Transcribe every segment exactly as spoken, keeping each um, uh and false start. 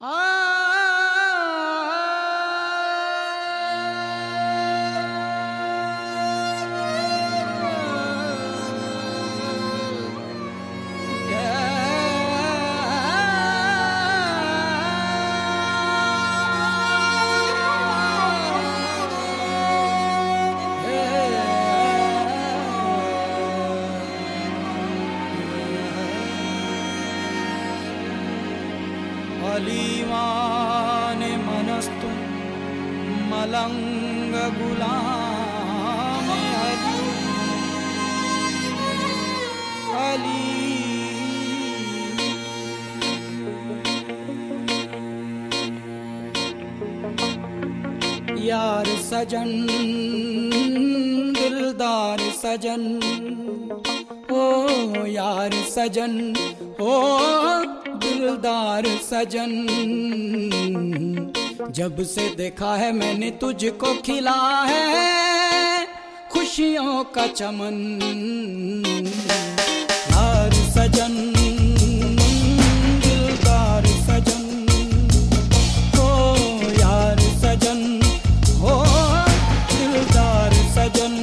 आ अलीमान मनस्तु मलंग गुलाम अली अली यार सजन दिलदार सजन ओ यार सजन ओ दिलदार सजन, जब से देखा है मैंने तुझको खिला है खुशियों का चमन। यार सजन दिलदार सजन ओ यार सजन ओ दिलदार सजन,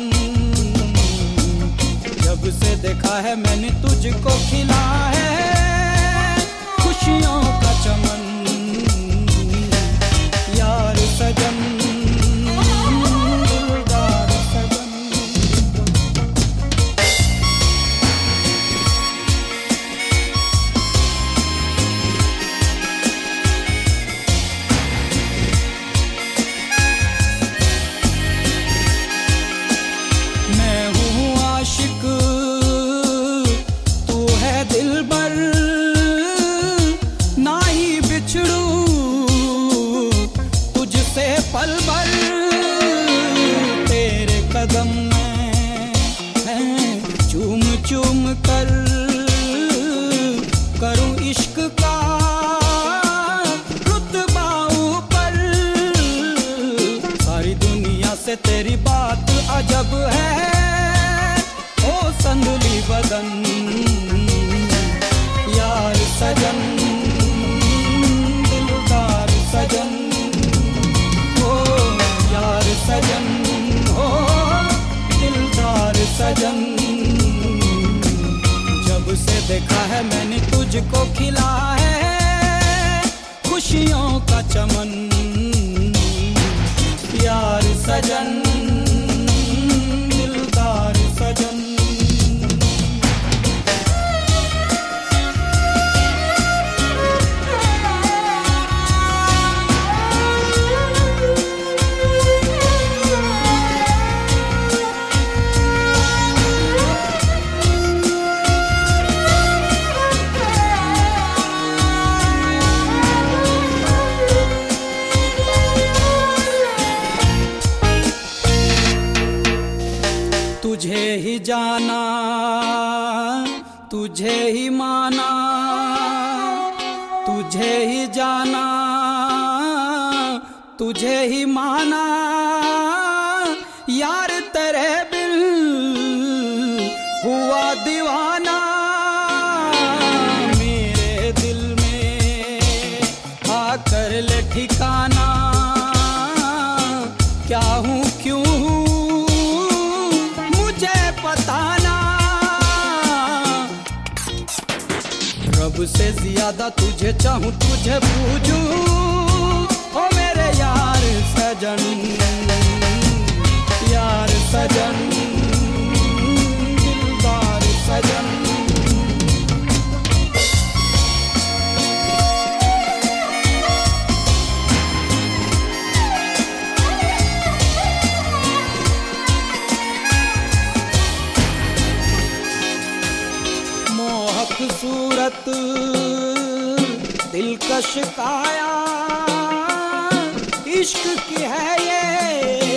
जब से देखा है मैंने तुझको खिला है खुशियों का चमन। यार सजन दिलदार सजन, मैं हूँ आशिक तू है दिलबर, पल भर तेरे कदम में है चूम चूम कर करूं इश्क का रुतबा ऊपर। सारी दुनिया से तेरी बात अजब है ओ संदली बदन। यार सजन दिलदार सजन सजन हो दिलदार सजन, जब से देखा है मैंने तुझको खिला है खुशियों का चमन। यार सजन दिलदार सजन, तुझे ही जाना तुझे ही माना, तुझे ही जाना तुझे ही माना, यार तेरे बिन हुआ दीवाना। मेरे दिल में आकर ले ठिकाना, क्या हूँ क्यों हूँ बताना। रब से ज्यादा तुझे चाहूं तुझे पूजूं ओ मेरे यार सजन। यार सजन दिलदार सजन, खूबसूरत दिलकश काया इश्क की है ये